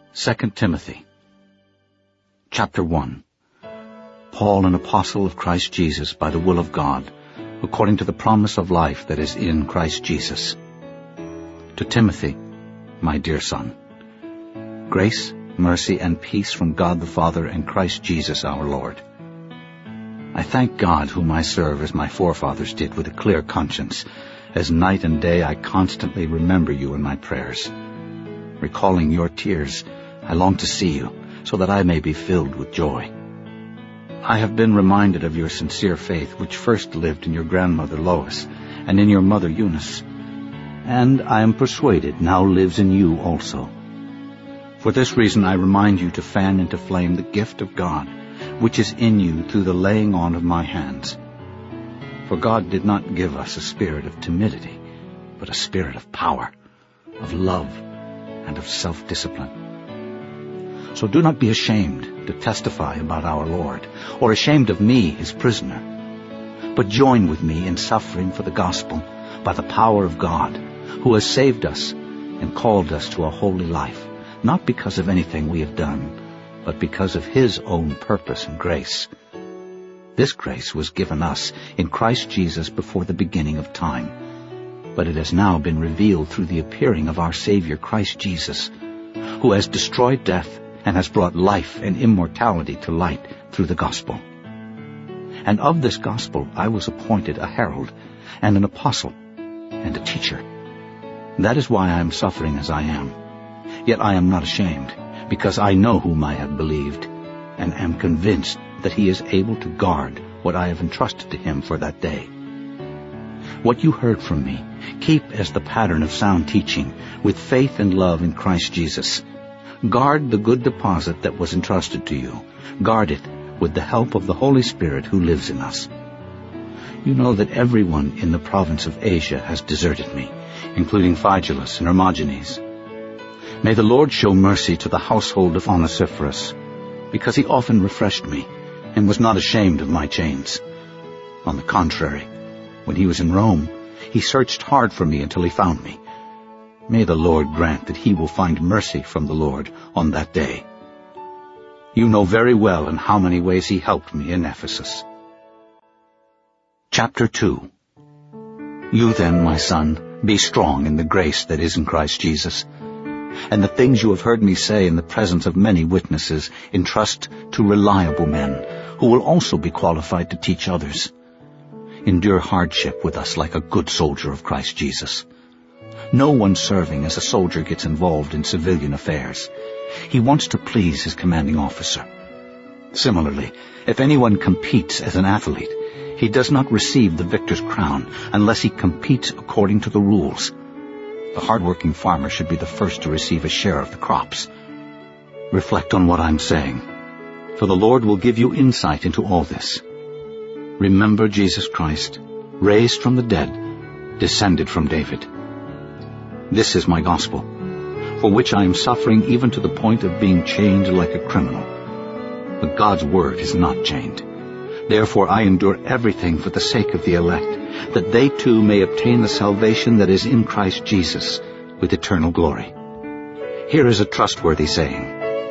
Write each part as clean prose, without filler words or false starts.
2 Timothy Chapter 1. Paul, an apostle of Christ Jesus by the will of God, according to the promise of life that is in Christ Jesus. To Timothy, my dear son, grace, mercy, and peace from God the Father and Christ Jesus our Lord. I thank God, whom I serve as my forefathers did, with a clear conscience, as night and day I constantly remember you in my prayers. Recalling your tears, I long to see you, so that I may be filled with joy. I have been reminded of your sincere faith, which first lived in your grandmother Lois and in your mother Eunice, and I am persuaded now lives in you also. For this reason I remind you to fan into flame the gift of God, which is in you through the laying on of my hands. For God did not give us a spirit of timidity, but a spirit of power, of love, and of self-discipline. So do not be ashamed to testify about our Lord, or ashamed of me, his prisoner. But join with me in suffering for the gospel by the power of God, who has saved us and called us to a holy life, not because of anything we have done, but because of his own purpose and grace. This grace was given us in Christ Jesus before the beginning of time, but it has now been revealed through the appearing of our Savior Christ Jesus, who has destroyed death and has brought life and immortality to light through the gospel. And of this gospel I was appointed a herald and an apostle and a teacher. That is why I am suffering as I am. Yet I am not ashamed, because I know whom I have believed, and am convinced that he is able to guard what I have entrusted to him for that day. What you heard from me, keep as the pattern of sound teaching, with faith and love in Christ Jesus. Guard the good deposit that was entrusted to you. Guard it with the help of the Holy Spirit who lives in us. You know that everyone in the province of Asia has deserted me, including Phygelus and Hermogenes. May the Lord show mercy to the household of Onesiphorus, because he often refreshed me and was not ashamed of my chains. On the contrary, when he was in Rome, he searched hard for me until he found me. May the Lord grant that he will find mercy from the Lord on that day. You know very well in how many ways he helped me in Ephesus. Chapter 2. You then, my son, be strong in the grace that is in Christ Jesus. And the things you have heard me say in the presence of many witnesses entrust to reliable men, who will also be qualified to teach others. Endure hardship with us like a good soldier of Christ Jesus. No one serving as a soldier gets involved in civilian affairs. He wants to please his commanding officer. Similarly, if anyone competes as an athlete, he does not receive the victor's crown unless he competes according to the rules. The hard-working farmer should be the first to receive a share of the crops. Reflect on what I'm saying, for the Lord will give you insight into all this. Remember Jesus Christ, raised from the dead, descended from David. This is my gospel, for which I am suffering even to the point of being chained like a criminal. But God's word is not chained. Therefore I endure everything for the sake of the elect, that they too may obtain the salvation that is in Christ Jesus with eternal glory. Here is a trustworthy saying: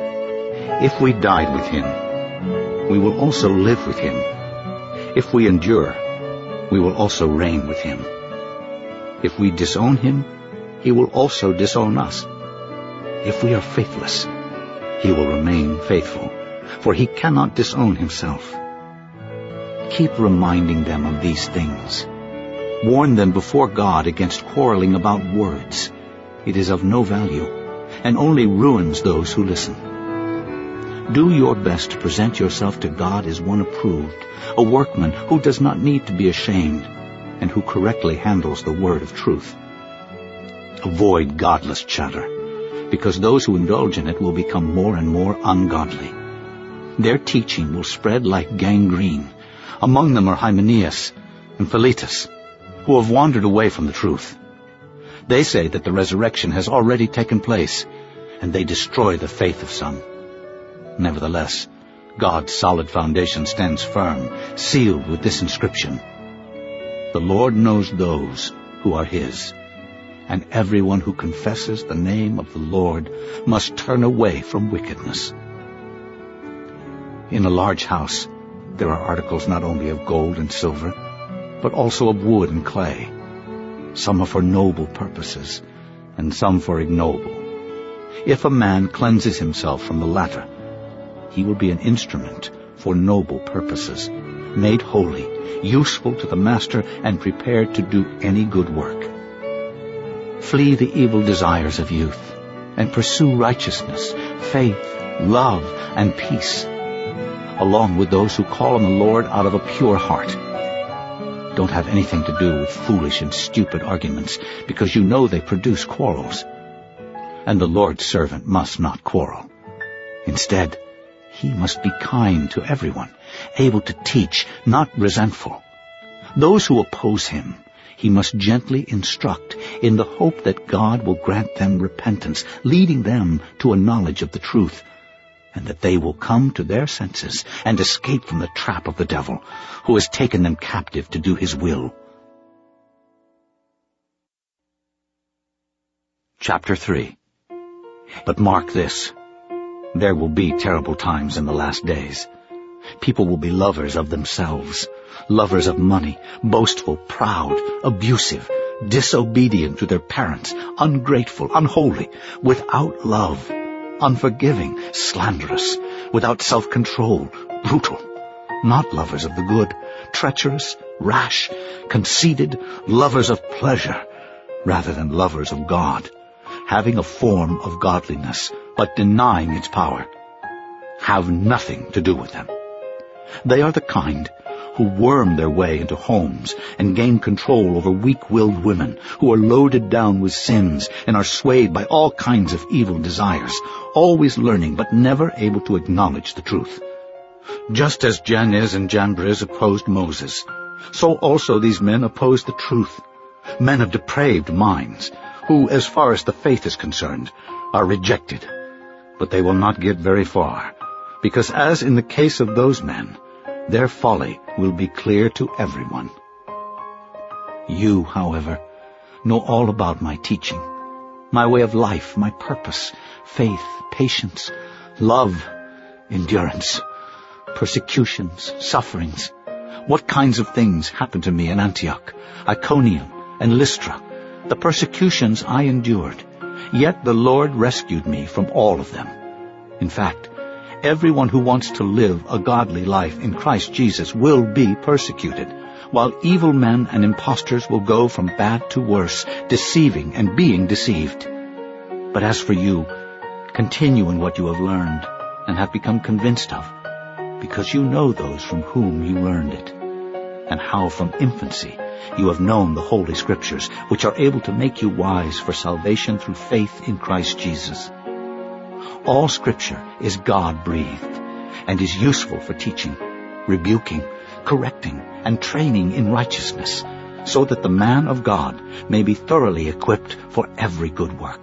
if we died with him, we will also live with him. If we endure, we will also reign with him. If we disown him, he will also disown us. If we are faithless, he will remain faithful, for he cannot disown himself. Keep reminding them of these things. Warn them before God against quarreling about words. It is of no value, and only ruins those who listen. Do your best to present yourself to God as one approved, a workman who does not need to be ashamed, and who correctly handles the word of truth. Avoid godless chatter, because those who indulge in it will become more and more ungodly. Their teaching will spread like gangrene. Among them are Hymenaeus and Philetus, who have wandered away from the truth. They say that the resurrection has already taken place, and they destroy the faith of some. Nevertheless, God's solid foundation stands firm, sealed with this inscription: The Lord knows those who are his, and everyone who confesses the name of the Lord must turn away from wickedness. In a large house, there are articles not only of gold and silver, but also of wood and clay. Some are for noble purposes, and some for ignoble. If a man cleanses himself from the latter, he will be an instrument for noble purposes, made holy, useful to the master, and prepared to do any good work. Flee the evil desires of youth, and pursue righteousness, faith, love, and peace, along with those who call on the Lord out of a pure heart. Don't have anything to do with foolish and stupid arguments, because you know they produce quarrels. And the Lord's servant must not quarrel. Instead, he must be kind to everyone, able to teach, not resentful. Those who oppose him, he must gently instruct in the hope that God will grant them repentance, leading them to a knowledge of the truth, and that they will come to their senses and escape from the trap of the devil, who has taken them captive to do his will. Chapter 3. But mark this, there will be terrible times in the last days. People will be lovers of themselves, lovers of money, boastful, proud, abusive, disobedient to their parents, ungrateful, unholy, without love, unforgiving, slanderous, without self-control, brutal, not lovers of the good, treacherous, rash, conceited, lovers of pleasure, rather than lovers of God, having a form of godliness, but denying its power. Have nothing to do with them. They are the kind who worm their way into homes and gain control over weak-willed women who are loaded down with sins and are swayed by all kinds of evil desires, always learning but never able to acknowledge the truth. Just as Jannes and Jambres opposed Moses, so also these men oppose the truth, men of depraved minds, who, as far as the faith is concerned, are rejected. But they will not get very far, because as in the case of those men, their folly will be clear to everyone. You, however, know all about my teaching, my way of life, my purpose, faith, patience, love, endurance, persecutions, sufferings, what kinds of things happened to me in Antioch, Iconium, and Lystra, the persecutions I endured, yet the Lord rescued me from all of them. In fact, everyone who wants to live a godly life in Christ Jesus will be persecuted, while evil men and impostors will go from bad to worse, deceiving and being deceived. But as for you, continue in what you have learned and have become convinced of, because you know those from whom you learned it, and how from infancy you have known the Holy Scriptures, which are able to make you wise for salvation through faith in Christ Jesus. All Scripture is God-breathed and is useful for teaching, rebuking, correcting, and training in righteousness, so that the man of God may be thoroughly equipped for every good work.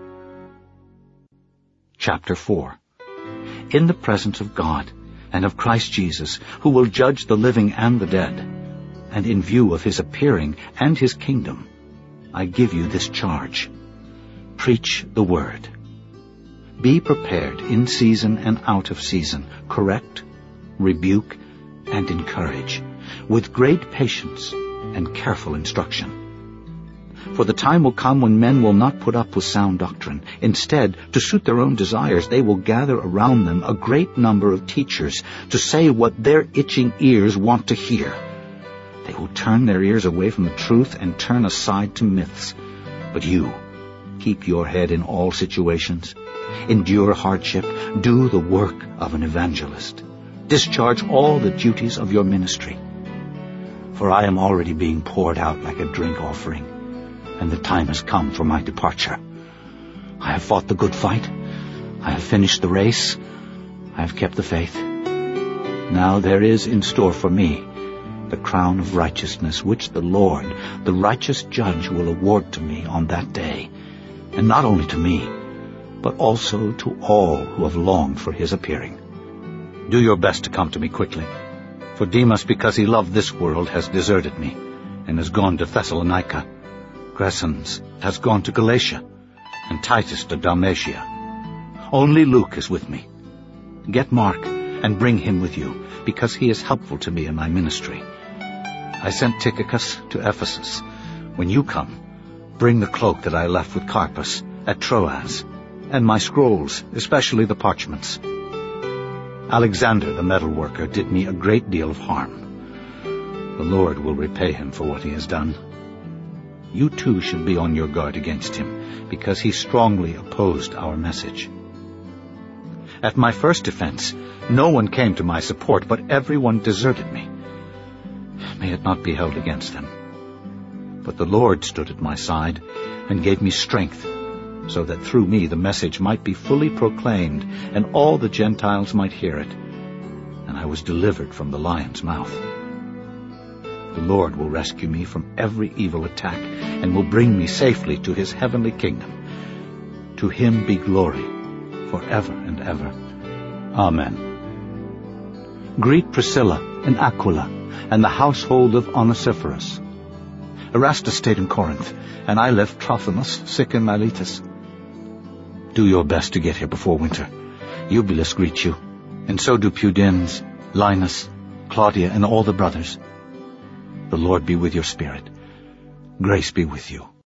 Chapter 4. In the presence of God and of Christ Jesus, who will judge the living and the dead, and in view of his appearing and his kingdom, I give you this charge. Preach the word. Be prepared in season and out of season, correct, rebuke, and encourage, with great patience and careful instruction. For the time will come when men will not put up with sound doctrine. Instead, to suit their own desires, they will gather around them a great number of teachers to say what their itching ears want to hear. They will turn their ears away from the truth and turn aside to myths. But you, keep your head in all situations. Endure hardship. Do the work of an evangelist. Discharge all the duties of your ministry. For I am already being poured out like a drink offering, and the time has come for my departure. I have fought the good fight. I have finished the race. I have kept the faith. Now there is in store for me the crown of righteousness, which the Lord, the righteous judge, will award to me on that day, and not only to me, but also to all who have longed for his appearing. Do your best to come to me quickly, for Demas, because he loved this world, has deserted me, and has gone to Thessalonica. Crescens has gone to Galatia, and Titus to Dalmatia. Only Luke is with me. Get Mark and bring him with you, because he is helpful to me in my ministry. I sent Tychicus to Ephesus. When you come, bring the cloak that I left with Carpus at Troas, and my scrolls, especially the parchments. Alexander the metalworker did me a great deal of harm. The Lord will repay him for what he has done. You too should be on your guard against him, because he strongly opposed our message. At my first defense, no one came to my support, but everyone deserted me. May it not be held against them. But the Lord stood at my side and gave me strength, so that through me the message might be fully proclaimed, and all the Gentiles might hear it. And I was delivered from the lion's mouth. The Lord will rescue me from every evil attack, and will bring me safely to his heavenly kingdom. To him be glory forever and ever. Amen. Greet Priscilla and Aquila, and the household of Onesiphorus. Erastus stayed in Corinth, and I left Trophimus sick in Miletus. Do your best to get here before winter. Eubulus greets you, and so do Pudens, Linus, Claudia, and all the brothers. The Lord be with your spirit. Grace be with you.